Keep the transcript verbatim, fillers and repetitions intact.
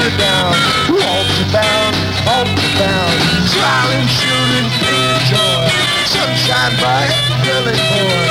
her down. Waltz bound, waltz bound, smiling, shooting, clean joy. Sunshine bright, really boy.